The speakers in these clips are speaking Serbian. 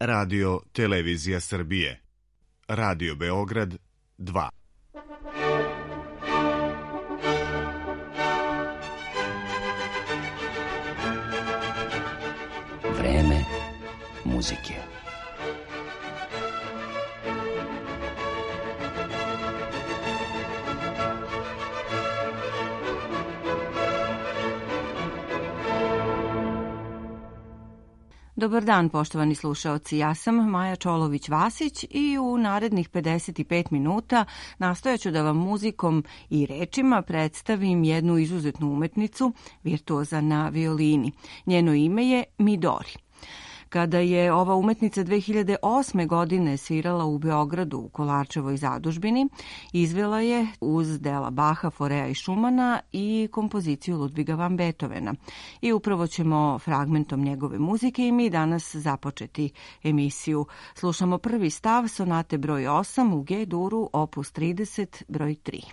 Radio Televizija Srbije, Radio Beograd 2. Vreme muzike. Dobar dan, poštovani slušaoci. Ja sam Maja Čolović-Vasić i u narednih 55 minuta nastojaću da vam muzikom i rečima predstavim jednu izuzetnu umetnicu, virtuoza na violini. Njeno ime je Midori. Kada je ova umetnica 2008. godine svirala u Beogradu u Kolarčevoj zadužbini, izvela je uz dela Baha, Forea i Šumana i kompoziciju Ludviga van Beethovena. I upravo ćemo fragmentom njegove muzike i mi danas započeti emisiju. Slušamo prvi stav sonate broj 8 u G-duru, opus 30, broj 3.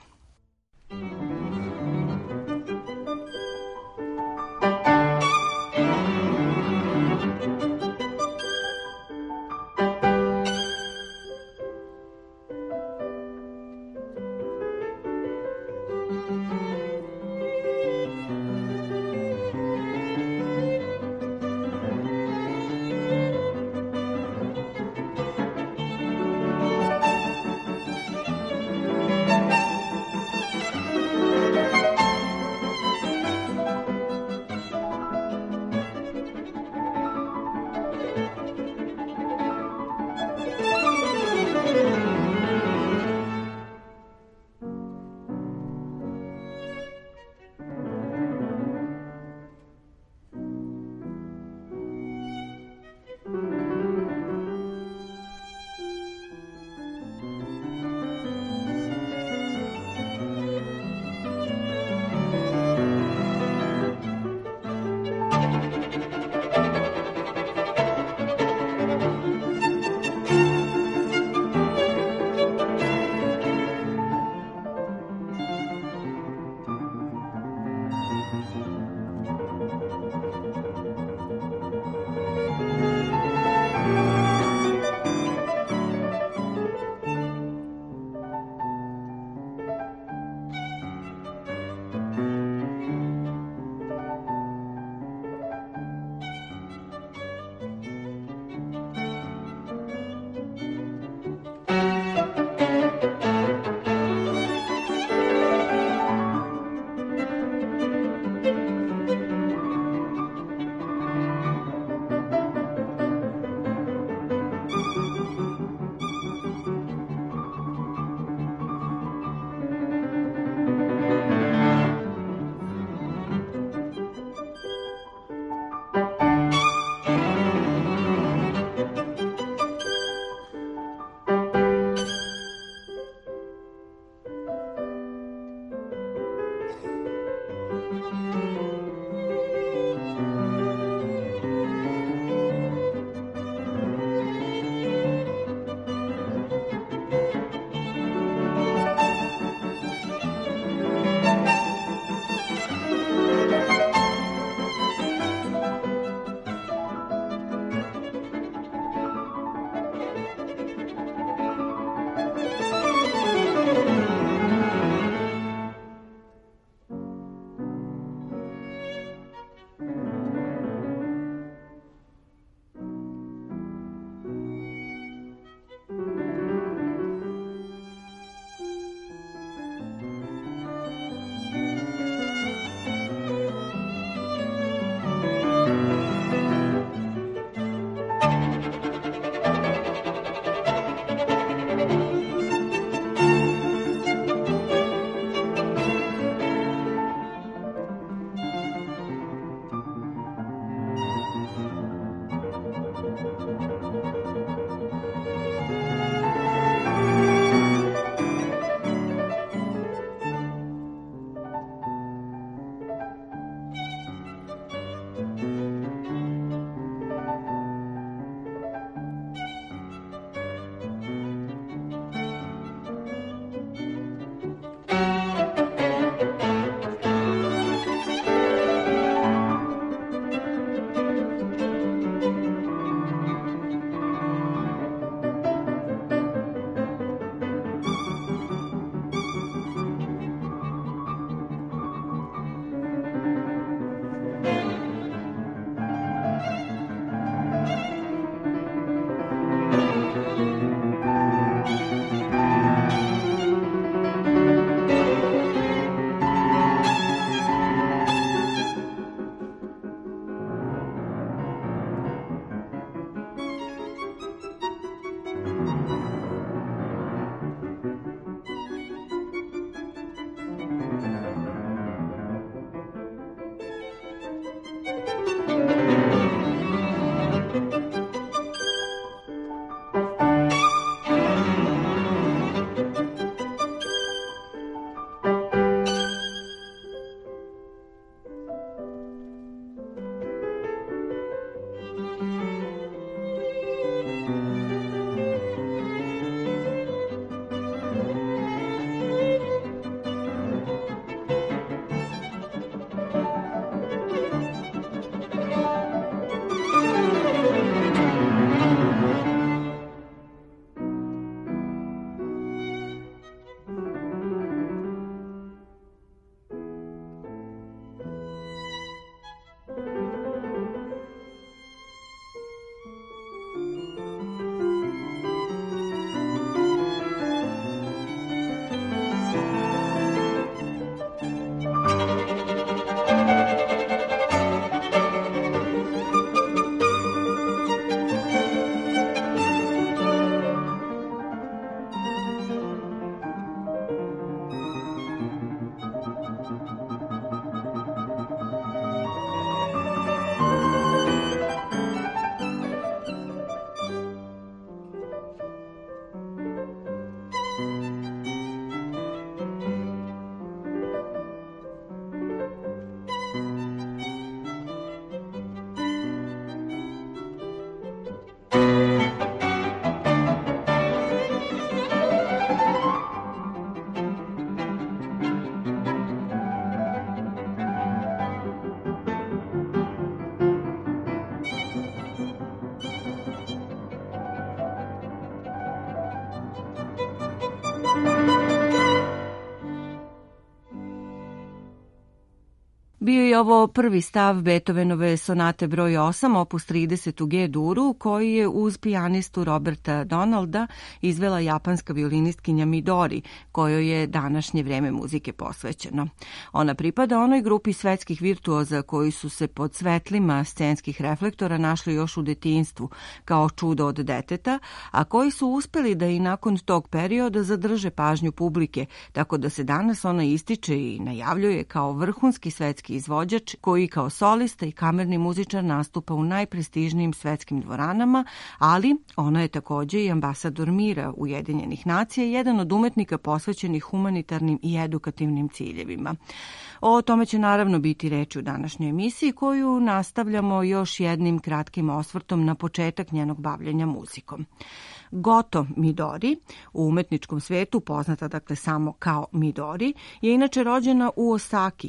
Bio je ovo prvi stav Beethovenove sonate broj 8, opus 30 u G-duru, koji je uz pijanistu Roberta Donalda izvela japanska violinistkinja Midori, kojoj je današnje vreme muzike posvećeno. Ona pripada onoj grupi svetskih virtuoza koji su se pod svetlima scenskih reflektora našli još u detinjstvu, kao čudo od deteta, a koji su uspeli da i nakon tog perioda zadrže pažnju publike, tako da se danas ona ističe i najavljuje kao vrhunski svetski izvođač koji kao solista i kamerni muzičar nastupa u najprestižnijim svetskim dvoranama, ali ona je takođe i ambasador mira Ujedinjenih nacija i jedan od umetnika posvećenih humanitarnim i edukativnim ciljevima. O tome će naravno biti reči u današnjoj emisiji, koju nastavljamo još jednim kratkim osvrtom na početak njenog bavljenja muzikom. Goto Midori, u umetničkom svetu poznata dakle samo kao Midori, je inače rođena u Osaki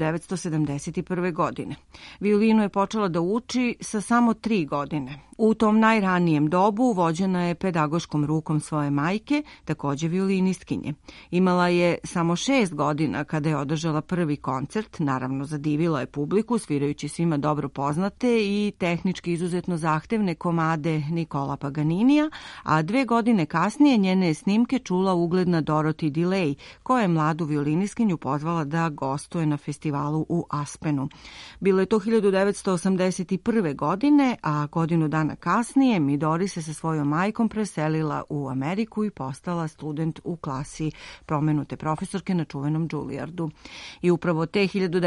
1971. godine. Violinu je počela da uči sa samo 3 godine. U tom najranijem dobu vođena je pedagoškom rukom svoje majke, takođe violinistkinje. Imala je samo 6 godina kada je održala prvi koncert, naravno zadivila je publiku svirajući svima dobro poznate i tehnički izuzetno zahtevne komade Nikola Paganinija, a 2 godine kasnije njene je snimke čula ugledna Dorothy DeLay, koja je mladu violinistkinju pozvala da gostuje na festivalu u Aspenu. Bilo je to 1981. godine, a godinu dana kasnije Midori se sa svojom majkom preselila u Ameriku i postala student u klasi promenute profesorke na čuvenom Juilliardu. I upravo te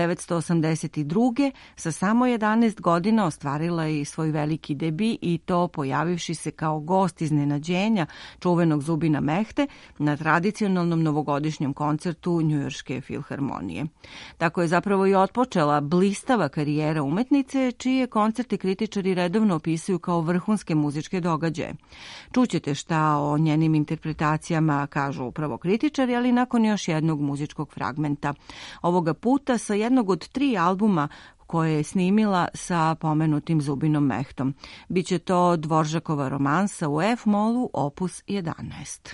1982. sa samo 11 godina ostvarila je i svoj veliki debi i to pojavivši se kao gost iznenađenja čuvenog Zubina Mehte na tradicionalnom novogodišnjem koncertu Njujorške filharmonije. Tako je zapravo i otpočela blistava karijera umetnice, čije koncerte kritičari redovno opisuju kao vrhunske muzičke događaje. Čućete šta o njenim interpretacijama kažu upravo kritičari, ali nakon još jednog muzičkog fragmenta. Ovoga puta sa jednog od 3 albuma koje je snimila sa pomenutim Zubinom Mehtom. Biće to Dvoržakova romansa u F-molu, opus 11.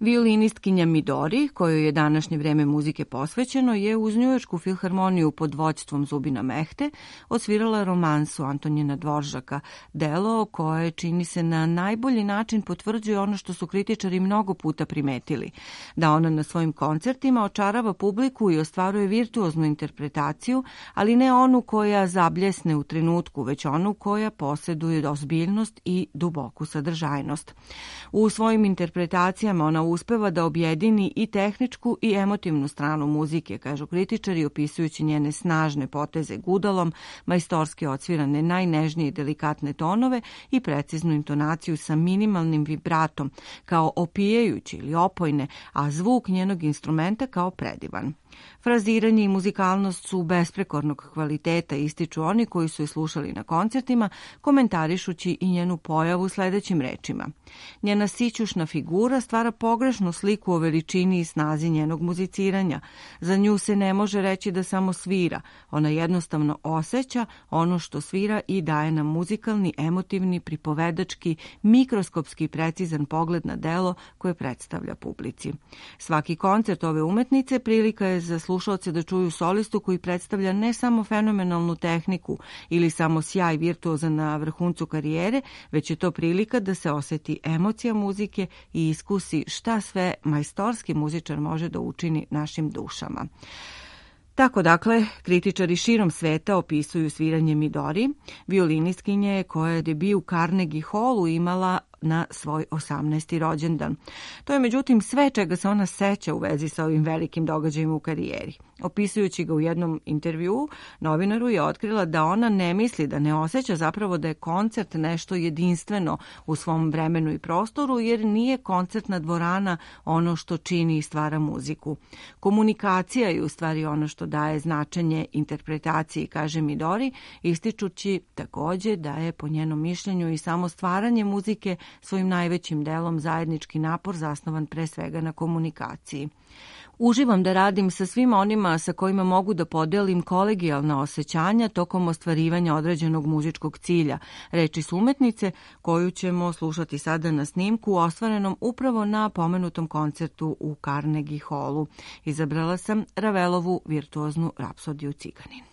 Violinistkinja Midori, kojoj je današnje vreme muzike posvećeno, je uz Njujoršku filharmoniju pod vođstvom Zubina Mehte osvirala romansu Antonina Dvoržaka, delo koje čini se na najbolji način potvrđuje ono što su kritičari mnogo puta primetili, da ona na svojim koncertima očarava publiku i ostvaruje virtuoznu interpretaciju, ali ne onu koja zabljesne u trenutku, već onu koja posjeduje ozbiljnost i duboku sadržajnost. U svojim interpretacijama ona uspeva da objedini i tehničku i emotivnu stranu muzike, kažu kritičari, opisujući njene snažne poteze gudalom, majstorski odsvirane najnežnije i delikatne tonove i preciznu intonaciju sa minimalnim vibratom, kao opijajući ili opojne, a zvuk njenog instrumenta kao predivan. Fraziranje i muzikalnost su besprekornog kvaliteta, ističu oni koji su je slušali na koncertima, komentarišući i njenu pojavu sledećim rečima. Njena sićušna figura stvara pogrešnu sliku o veličini i snazi njenog muziciranja. Za nju se ne može reći da samo svira, ona jednostavno osjeća ono što svira i daje nam muzikalni, emotivni, pripovedački, mikroskopski precizan pogled na delo koje predstavlja publici. Svaki koncert ove umetnice prilika je za slušaoce da čuju solistu koji predstavlja ne samo fenomenalnu tehniku ili samo sjaj virtuozan na vrhuncu karijere, već je to prilika da se osjeti emocija muzike i iskusi šta sve majstorski muzičar može da učini našim dušama. Tako dakle, kritičari širom sveta opisuju sviranje Midori, violinistkinje koja je debiju u Carnegie Hallu imala na svoj 18. rođendan. To je međutim sve čega se ona seća u vezi sa ovim velikim događajima u karijeri. Opisujući ga u jednom intervjuu, novinaru je otkrila da ona ne misli, da ne osjeća zapravo da je koncert nešto jedinstveno u svom vremenu i prostoru, jer nije koncertna dvorana ono što čini i stvara muziku. Komunikacija je u stvari ono što daje značenje interpretaciji, kaže Midori, ističući takođe da je po njenom mišljenju i samo stvaranje muzike svojim najvećim delom zajednički napor zasnovan pre svega na komunikaciji. Uživam da radim sa svim onima sa kojima mogu da podelim kolegijalna osjećanja tokom ostvarivanja određenog muzičkog cilja, reči su umetnice koju ćemo slušati sada na snimku ostvarenom upravo na pomenutom koncertu u Carnegie Hallu. Izabrala sam Ravelovu virtuoznu rapsodiju Ciganin.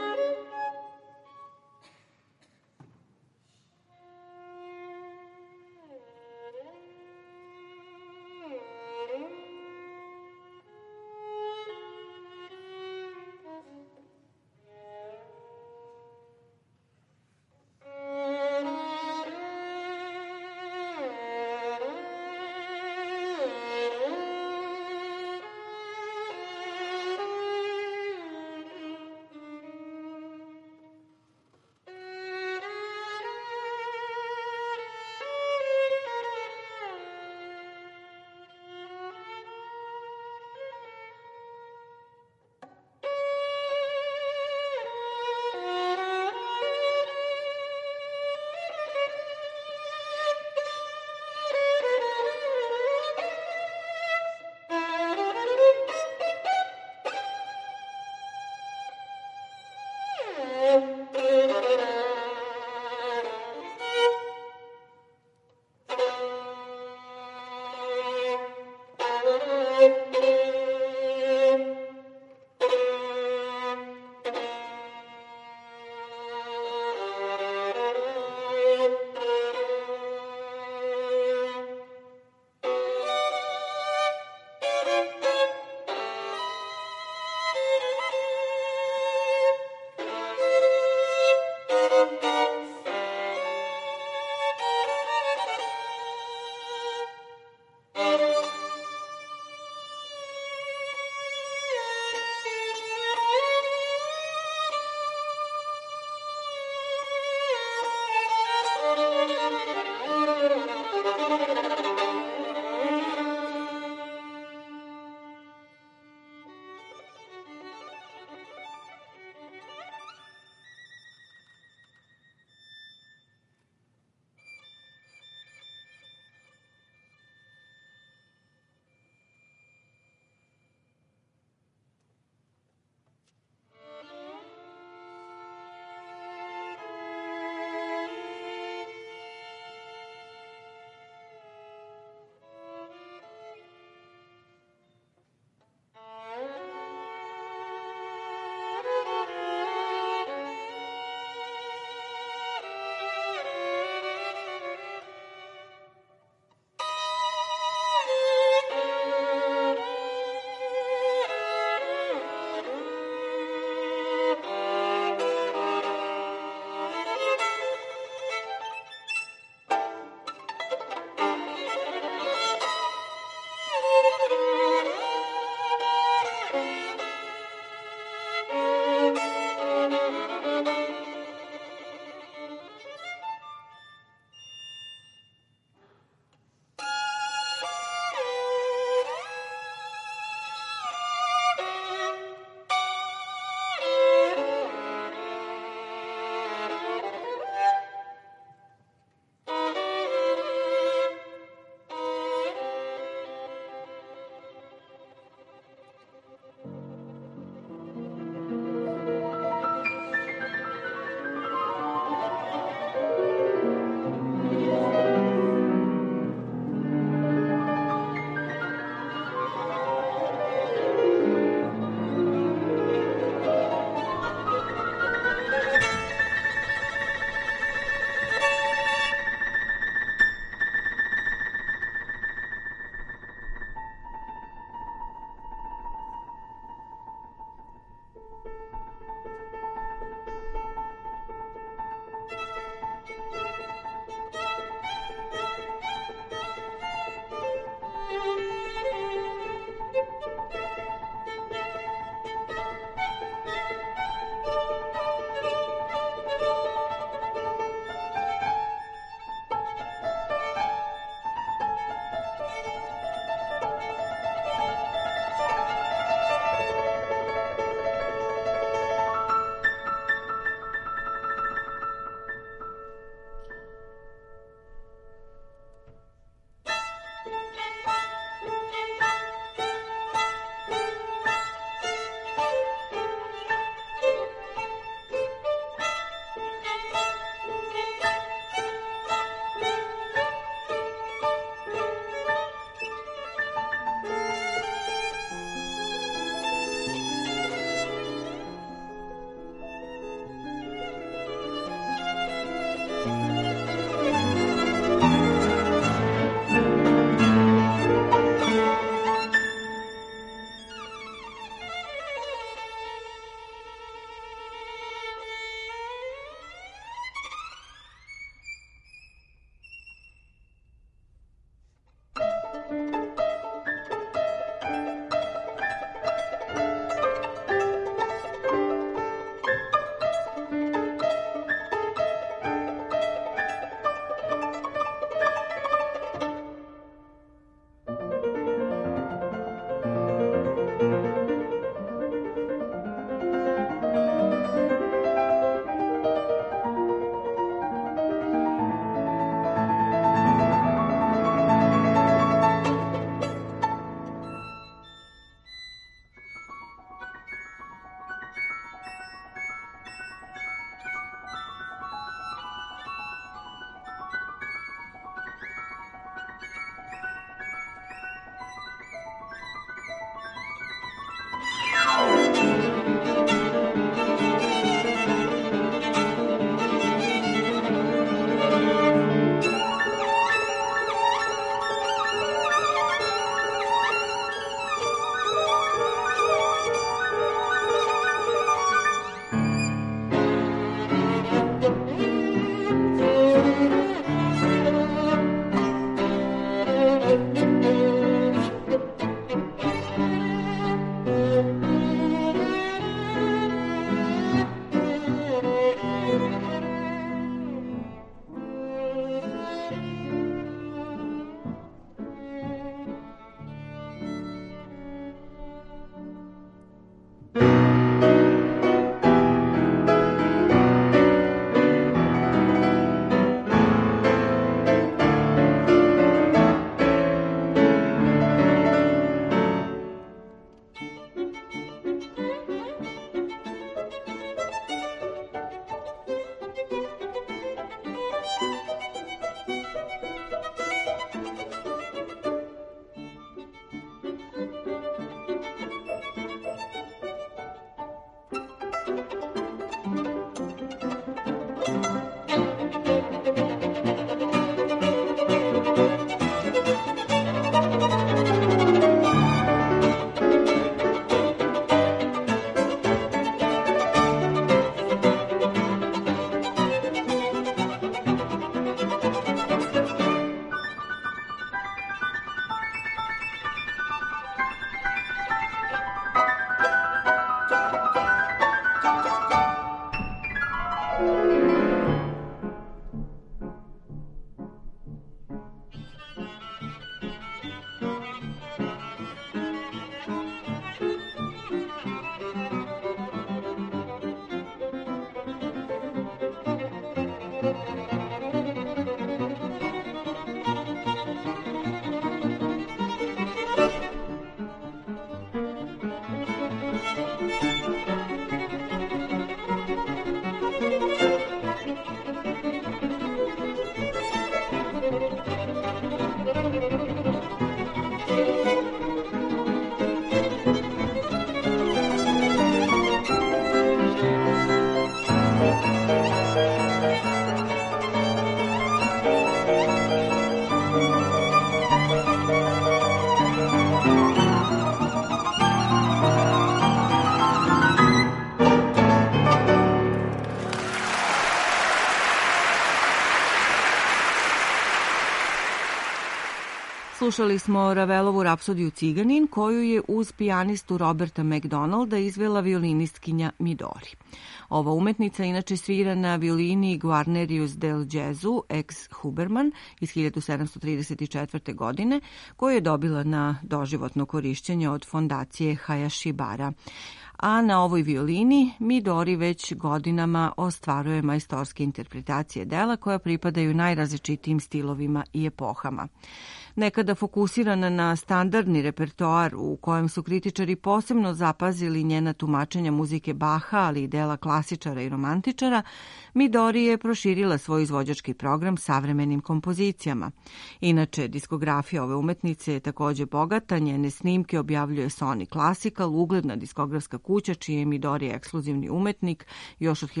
Slušali smo Ravelovu rapsodiju Ciganin, koju je uz pijanistu Roberta McDonalda izvela violinistkinja Midori. Ova umetnica inače svira na violini Guarnerius del Jazzu ex Huberman iz 1734. godine, koju je dobila na doživotno korišćenje od fondacije Hayashibara. A na ovoj violini Midori već godinama ostvaruje majstorske interpretacije dela koja pripadaju najrazličitijim stilovima i epohama. Nekada fokusirana na standardni repertoar u kojem su kritičari posebno zapazili njena tumačenja muzike Baha, ali i dela klasičara i romantičara, Midori je proširila svoj izvođački program savremenim kompozicijama. Inače, diskografija ove umetnice je takođe bogata, njene snimke objavljuje Sony Classical, ugledna diskografska kuća čiji je Midori ekskluzivni umetnik još od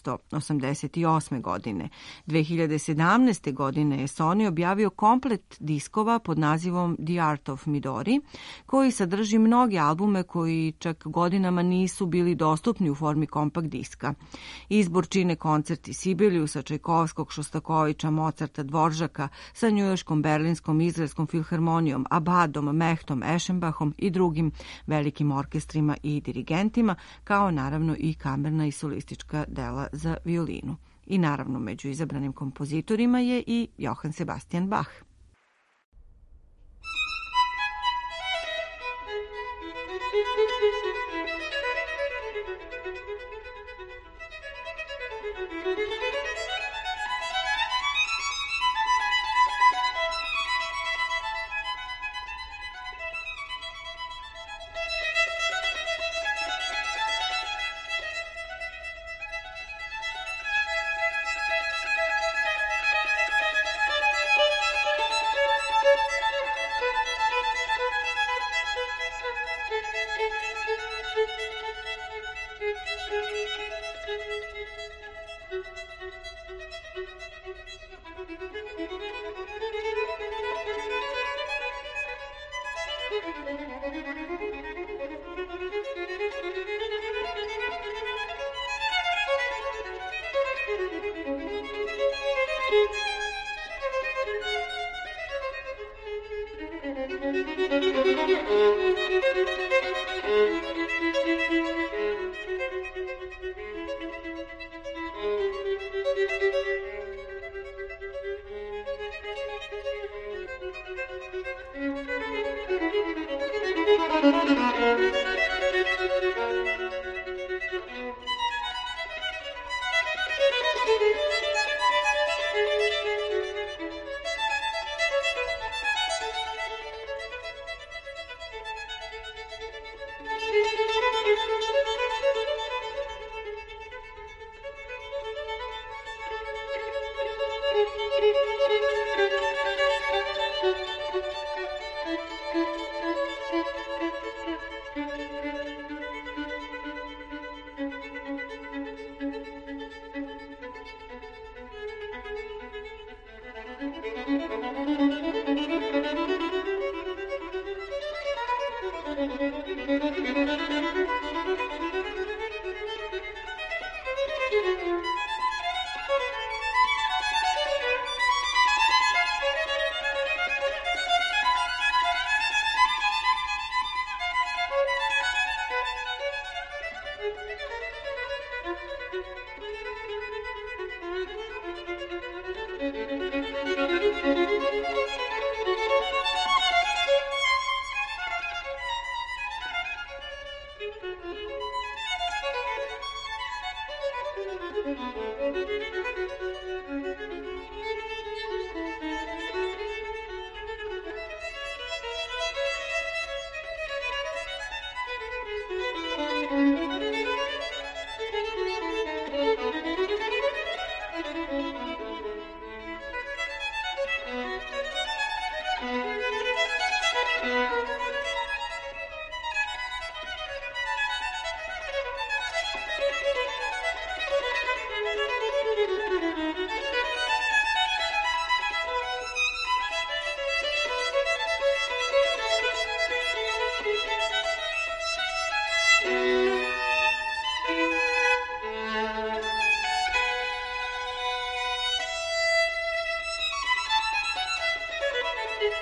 1988. godine. 2017. godine je Sony objavio komplet diskova pod nazivom The Art of Midori, koji sadrži mnoge albume koji čak godinama nisu bili dostupni u formi kompakt diska. Izbor čine koncerti Sibeliusa, Čajkovskog, Šostakovića, Mozarta, Dvoržaka sa Njujorškom, Berlinskom, Izraelskom filharmonijom, Abadom, Mehtom, Eschenbachom i drugim velikim orkestrima i dirigentima, kao naravno i kamerna i solistička dela za violinu. I naravno među izabranim kompozitorima je i Johann Sebastian Bach.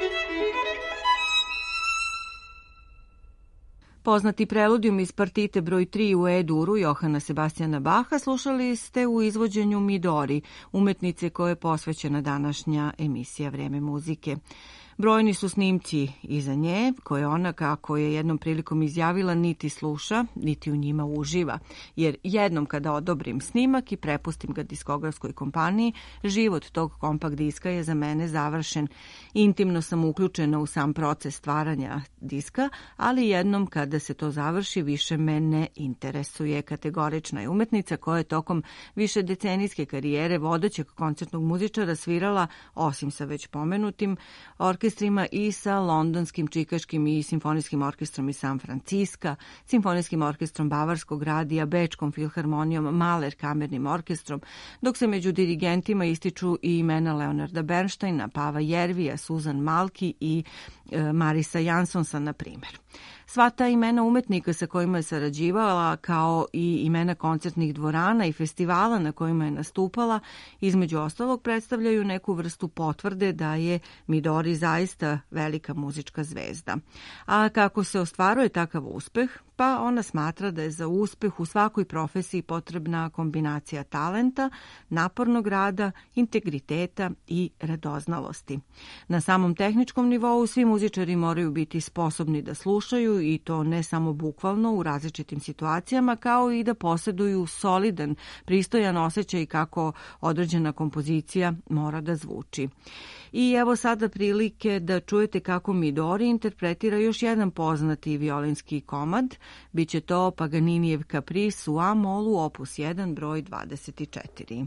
Poznati preludijum iz partite broj 3 u E-duru Johana Sebastijana Baha slušali ste u izvođenju Midori, umetnice koje je posvećena današnja emisija Vreme muzike. Brojni su snimci iza nje, koje ona, kako je jednom prilikom izjavila, niti sluša, niti u njima uživa. Jer jednom kada odobrim snimak i prepustim ga diskografskoj kompaniji, život tog kompakt diska je za mene završen. Intimno sam uključena u sam proces stvaranja diska, ali jednom kada se to završi, više me ne interesuje. Kategorična je umetnica koja je tokom više decenijske karijere vodećeg koncertnog muzičara svirala, osim sa već pomenutim orkestrima, i sa londonskim, čikaškim i simfonijskim orkestrom iz San Franciska, simfonijskim orkestrom Bavarskog radija, Bečkom filharmonijom, Mahler kamernim orkestrom, dok se među dirigentima ističu i imena Leonarda Bernsteina, Pava Jervija, Susan Malki i Marisa Jansonsa, na primjer. Sva ta imena umetnika sa kojima je sarađivala, kao i imena koncertnih dvorana i festivala na kojima je nastupala, između ostalog predstavljaju neku vrstu potvrde da je Midori zaista velika muzička zvezda. A kako se ostvaruje takav uspeh? Pa ona smatra da je za uspeh u svakoj profesiji potrebna kombinacija talenta, napornog rada, integriteta i radoznalosti. Na samom tehničkom nivou svi muzičari moraju biti sposobni da slušaju, i to ne samo bukvalno u različitim situacijama, kao i da posjeduju solidan, pristojan osjećaj kako određena kompozicija mora da zvuči. I evo sada prilike da čujete kako Midori interpretira još jedan poznati violinski komad. Biće to Paganinijev kapris u A molu, opus 1, broj 24.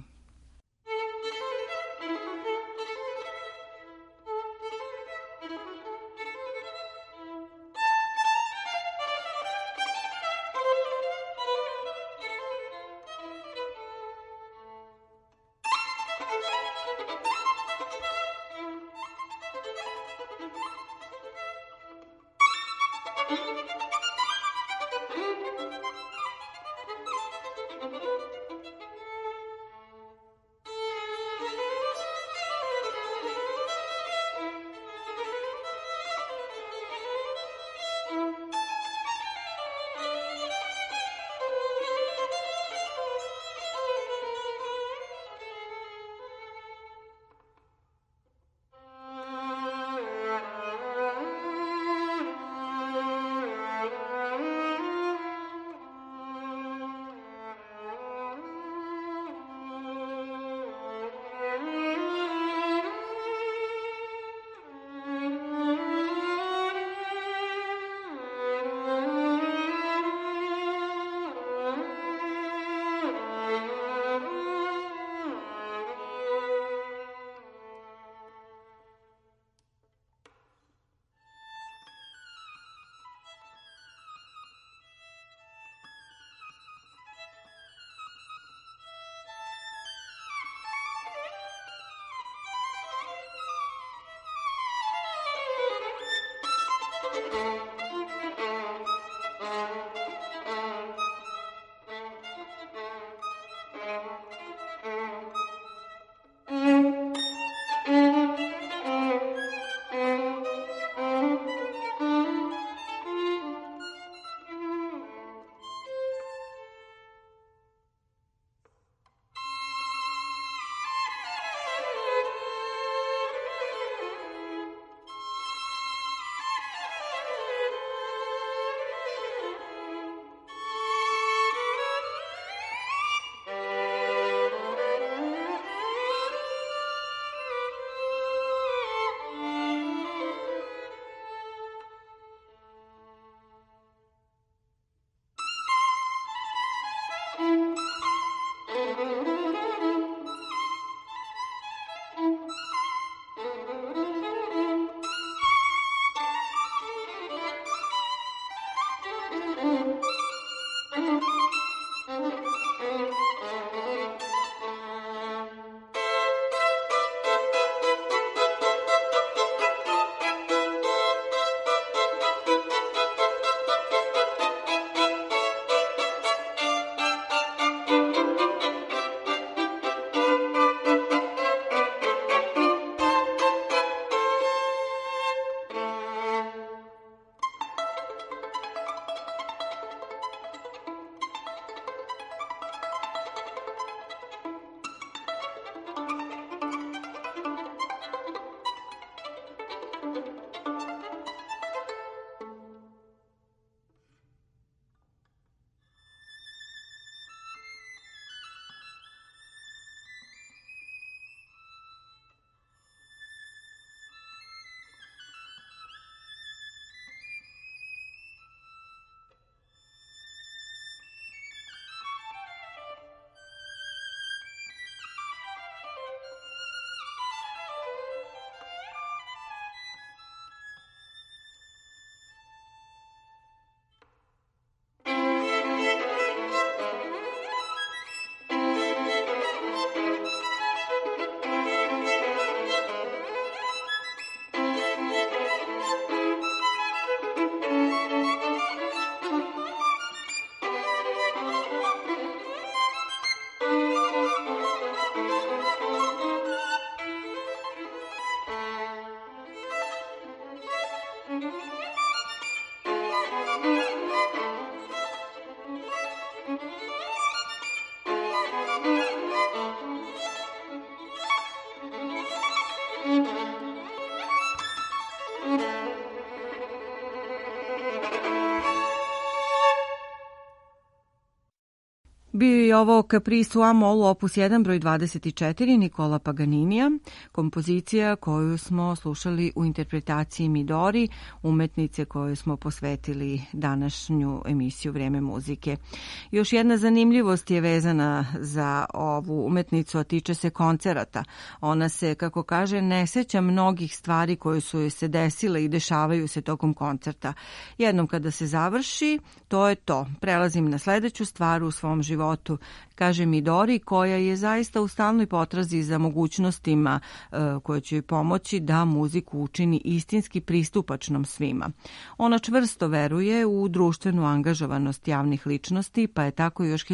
Bio je ovo Caprice u A-molu opus 1 broj 24 Nikola Paganinija, kompozicija koju smo slušali u interpretaciji Midori, umetnice koju smo posvetili današnju emisiju Vreme muzike. Još jedna zanimljivost je vezana za ovu umetnicu, a tiče se koncerata. Ona se, kako kaže, ne seća mnogih stvari koje su joj se desile i dešavaju se tokom koncerta. Jednom kada se završi, to je to. Prelazim na sledeću stvar u svom životu, kaže Midori, koja je zaista u stalnoj potrazi za mogućnostima koje će joj pomoći da muziku učini istinski pristupačnom svima. Ona čvrsto veruje u društvenu angažovanost javnih ličnosti, pa je tako još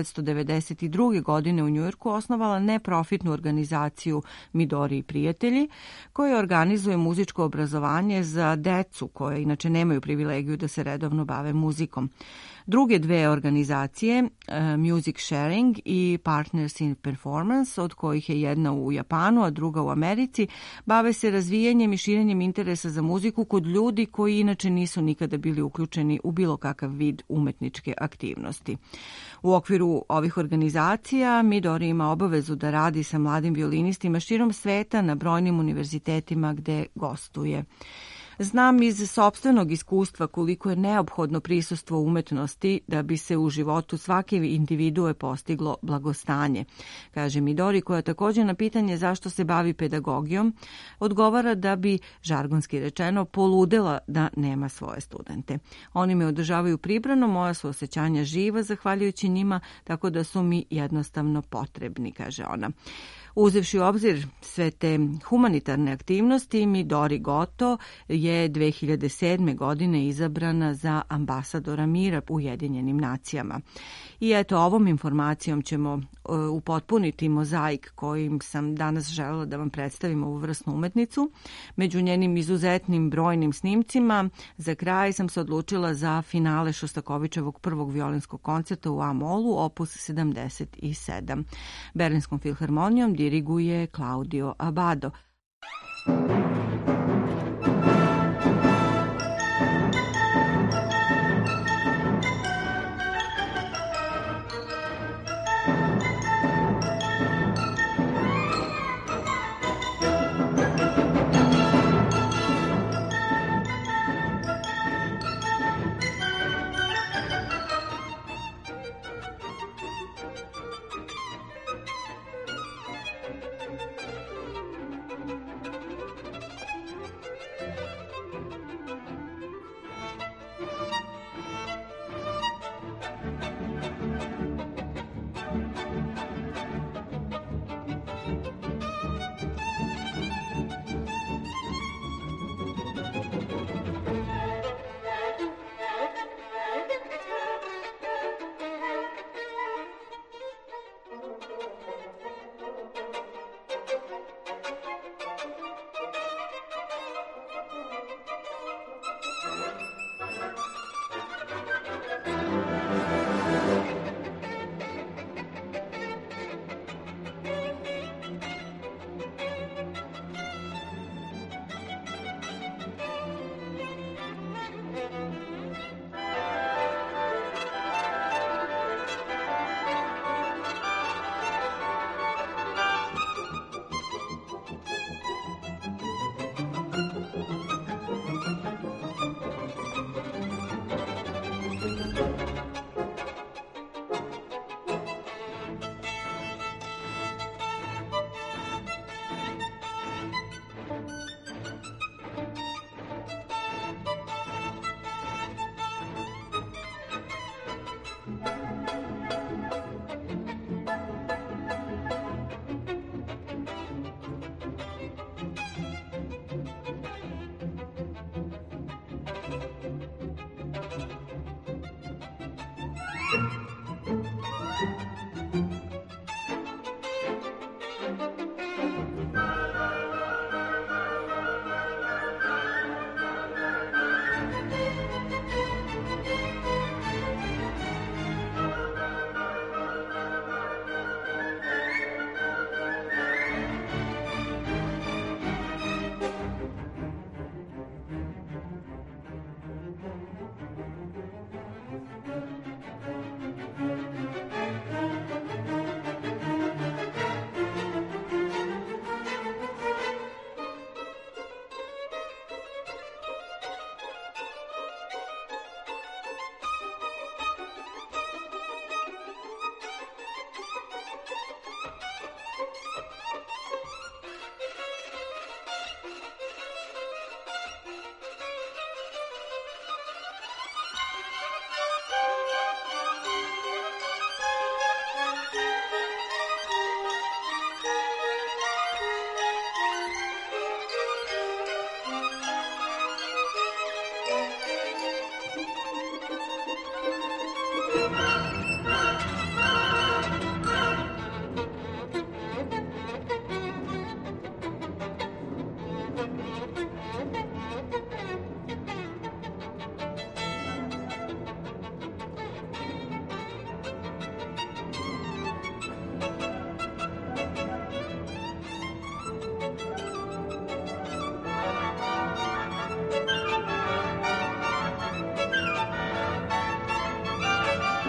1992. godine u Njujorku osnovala neprofitnu organizaciju Midori i prijatelji, koja organizuje muzičko obrazovanje za decu koja inače nemaju privilegiju da se redovno bave muzikom. Druge dve organizacije, Music Sharing i Partners in Performance, od kojih je jedna u Japanu, a druga u Americi, bave se razvijanjem i širenjem interesa za muziku kod ljudi koji inače nisu nikada bili uključeni u bilo kakav vid umetničke aktivnosti. U okviru ovih organizacija Midori ima obavezu da radi sa mladim violinistima širom sveta na brojnim univerzitetima gde gostuje. Znam iz sopstvenog iskustva koliko je neophodno prisustvo umetnosti da bi se u životu svake individue postiglo blagostanje. Kaže Midori, koja također na pitanje zašto se bavi pedagogijom, odgovara da bi, žargonski rečeno, poludela da nema svoje studente. Oni me održavaju pribrano, moja su osjećanja živa zahvaljujući njima, tako da su mi jednostavno potrebni, kaže ona. Uzevši u obzir sve te humanitarne aktivnosti, Midori Goto je 2007. godine izabrana za ambasadora mira u Ujedinjenim nacijama. I eto, ovom informacijom ćemo upotpuniti mozaik kojim sam danas želela da vam predstavim ovu vrsnu umetnicu. Među njenim izuzetnim brojnim snimcima za kraj sam se odlučila za finale Šostakovičevog prvog violinskog koncerta u A-molu, opus 77. Berlinskom filharmonijom diriguje Claudio Abbado.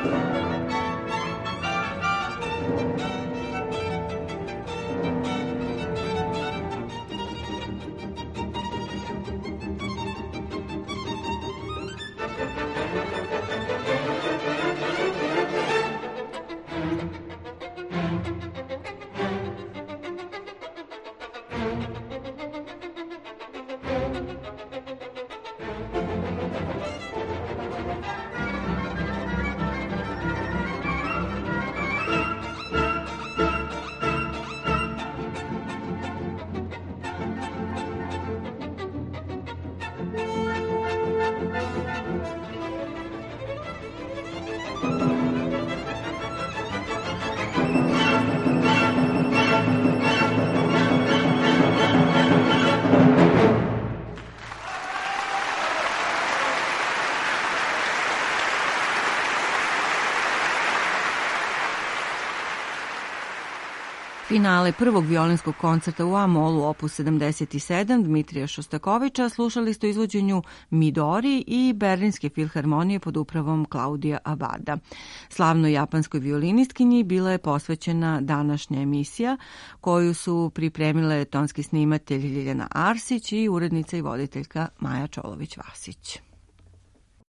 Finale prvog violinskog koncerta u A-molu opus 77 Dmitrija Šostakovića slušali ste u izvođenju Midori i Berlinske filharmonije pod upravom Klaudija Abada. Slavnoj japanskoj violinistkinji bila je posvećena današnja emisija koju su pripremile tonski snimatelj Ljiljana Arsić i urednica i voditeljka Maja Čolović-Vasić.